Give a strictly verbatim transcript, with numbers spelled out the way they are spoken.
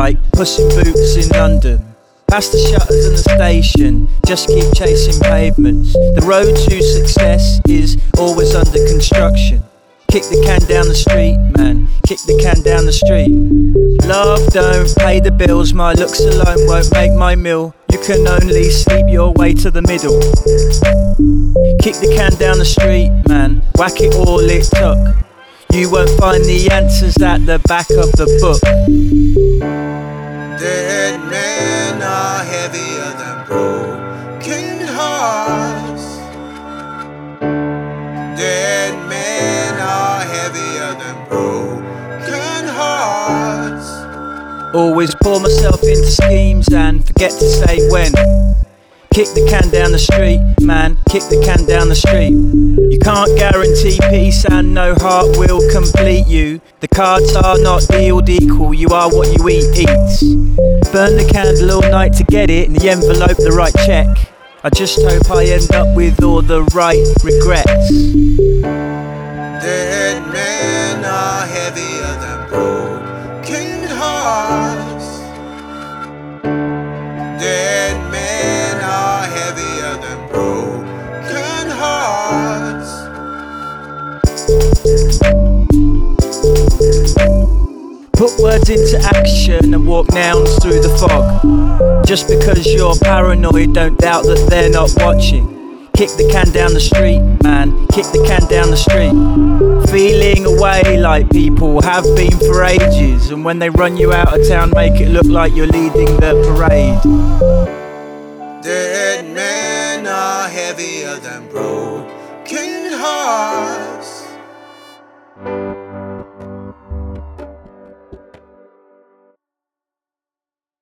like Puss in Boots in London. Past the shutters and the station, just keep chasing pavements. The road to success is always under construction. Kick the can down the street, man, kick the can down the street. Love don't pay the bills, my looks alone won't make my meal. You can only sleep your way to the middle. Kick the can down the street, man, whack it all it took. You won't find the answers at the back of the book. Dead men are heavier than broken hearts. Dead men are heavier than broken hearts. Always pour myself into schemes and forget to say when. Kick the can down the street, man, kick the can down the street. You can't guarantee peace and no heart will complete you. The cards are not dealed equal, you are what you eat eats. Burn the candle all night to get it, in the envelope the right check. I just hope I end up with all the right regrets. Dead men are heavier than broken hearts. Dead men are heavier than broken hearts. Put words into action and walk nouns through the fog. Just because you're paranoid, don't doubt that they're not watching. Kick the can down the street, man, kick the can down the street. Feeling away like people have been for ages, and when they run you out of town, make it look like you're leading the parade. Dead men are heavier than broken